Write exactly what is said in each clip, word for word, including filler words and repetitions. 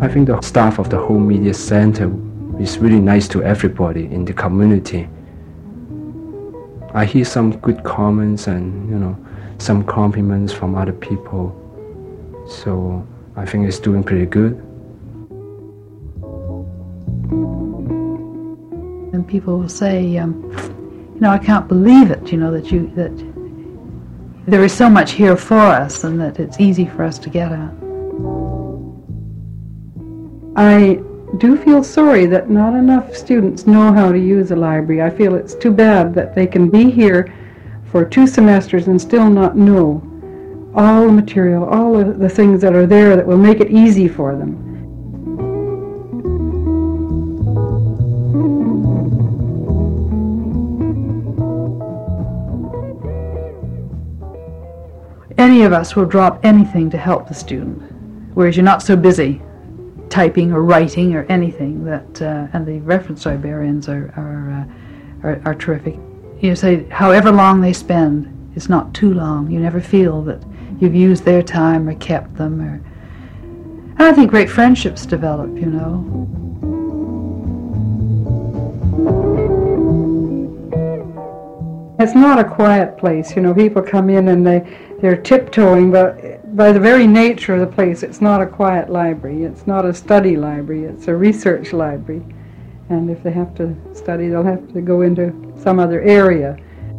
I think the staff of the whole media center is really nice to everybody in the community. I hear some good comments and, you know, some compliments from other people. So I think it's doing pretty good. And people will say, um, you know, I can't believe it, you know, that you that there is so much here for us and that it's easy for us to get at. I do feel sorry that not enough students know how to use a library. I feel it's too bad that they can be here for two semesters and still not know all the material, all of the things that are there that will make it easy for them. Any of us will drop anything to help the student, whereas you're not so busy typing or writing or anything that, uh, and the reference librarians are are, uh, are are terrific. You say however long they spend, it's not too long. You never feel that you've used their time or kept them, or and I think great friendships develop, you know. It's not a quiet place, you know. People come in and they they're tiptoeing, but by the very nature of the place, it's not a quiet library. It's not a study library. It's a research library. And if they have to study, they'll have to go into some other area.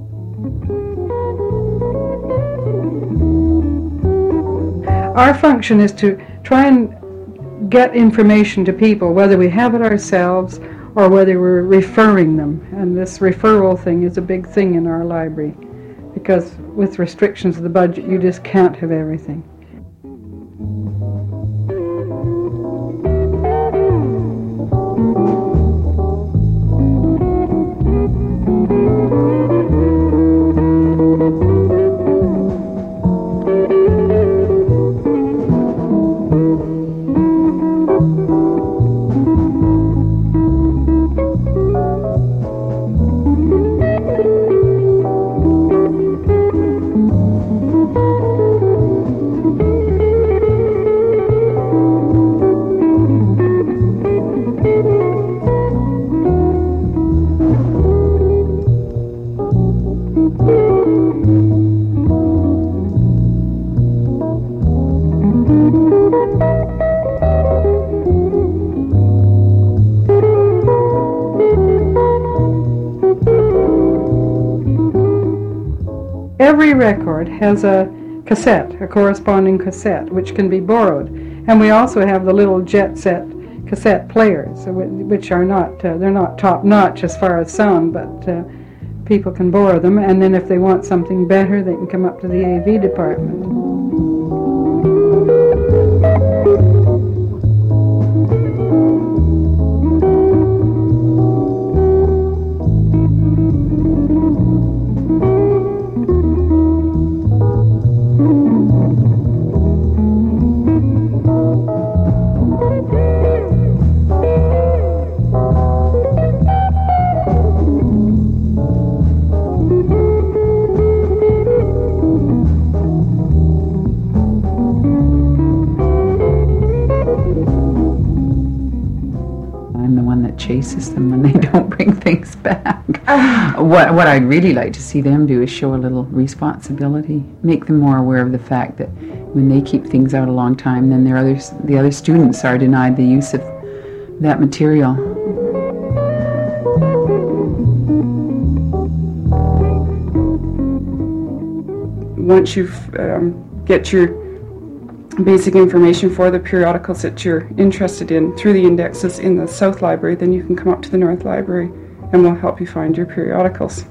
Our function is to try and get information to people, whether we have it ourselves or whether we're referring them. And this referral thing is a big thing in our library, because with restrictions of the budget, you just can't have everything. Every record has a cassette, a corresponding cassette, which can be borrowed. And we also have the little jet set cassette players, which are not, uh, they're not top-notch as far as sound, but uh, people can borrow them. And then if they want something better, they can come up to the A V department. Chases them when they don't bring things back. What what I'd really like to see them do is show a little responsibility, make them more aware of the fact that when they keep things out a long time, then their others, the other students are denied the use of that material. Once you've um, get your basic information for the periodicals that you're interested in through the indexes in the South Library, then you can come up to the North Library and we'll help you find your periodicals.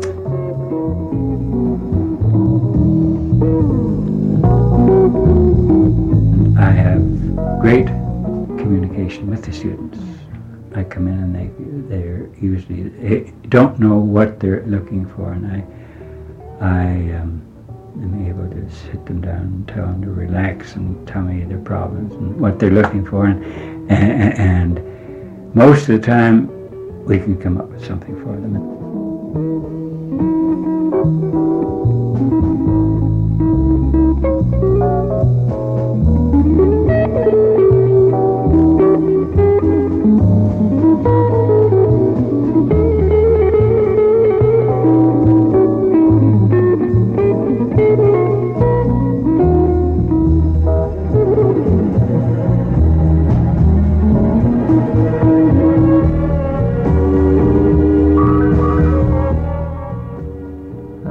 I have great communication with the students. I come in and they they're usually they don't know what they're looking for, and I I um, am able to sit them down and tell them to relax and tell me their problems and what they're looking for, and, and, and most of the time we can come up with something for them.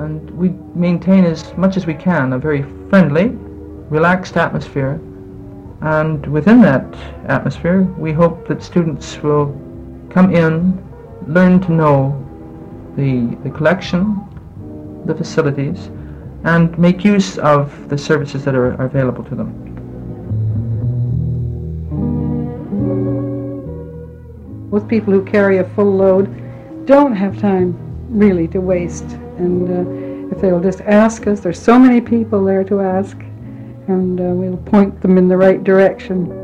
And we maintain as much as we can a very friendly, relaxed atmosphere. And within that atmosphere, we hope that students will come in, learn to know the, the collection, the facilities, and make use of the services that are, are available to them. Most people who carry a full load don't have time really to waste, and uh, if they'll just ask us, there's so many people there to ask, and uh, we'll point them in the right direction.